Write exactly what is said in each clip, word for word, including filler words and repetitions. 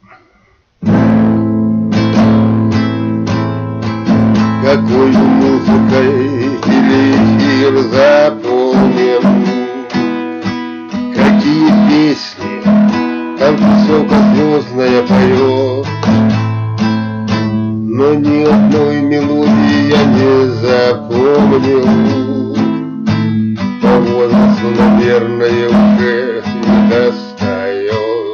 Какой музыкой эфир заполнен, какие песни там высокозвездная поет, но ни одной мелодии я не запомнил. По возрасту, наверное, уже не достает.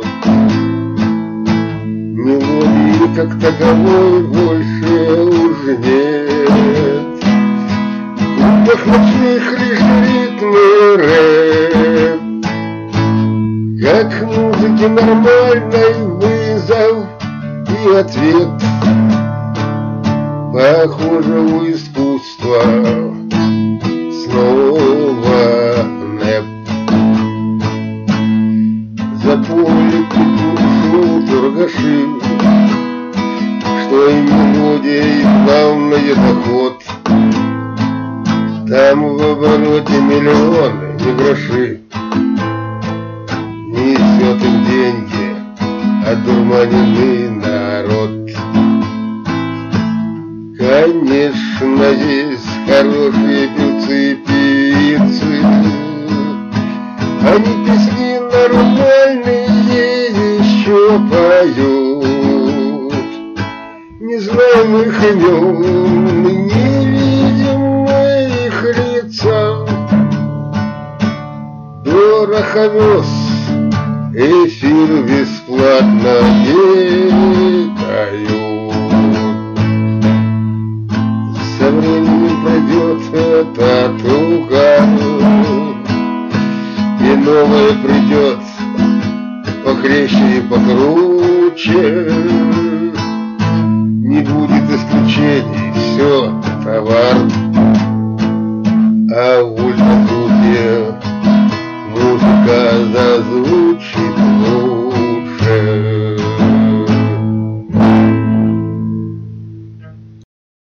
Мелодии как таковой больше уже нет. В клубах ночных лишь ритмы рэп, как музыки нормальной вызов и ответ. Похоже, у искусства снова нэп. Запомнят душу торгаши, что и мелодия, и главное доход. Там в обороте миллионы, не гроши. Несет им деньги одурманенный народ. Конечно, есть хорошие певцы и певицы, они песни нормальные еще поют. Не знаем их имен, не видим их лица. Дорого вез эфир бесплатно не дают. Со временем пройдет эта туга, и новое придет похлеще и покруче. Не будет исключений, все товар. А в ультразвуке музыка зазвучит.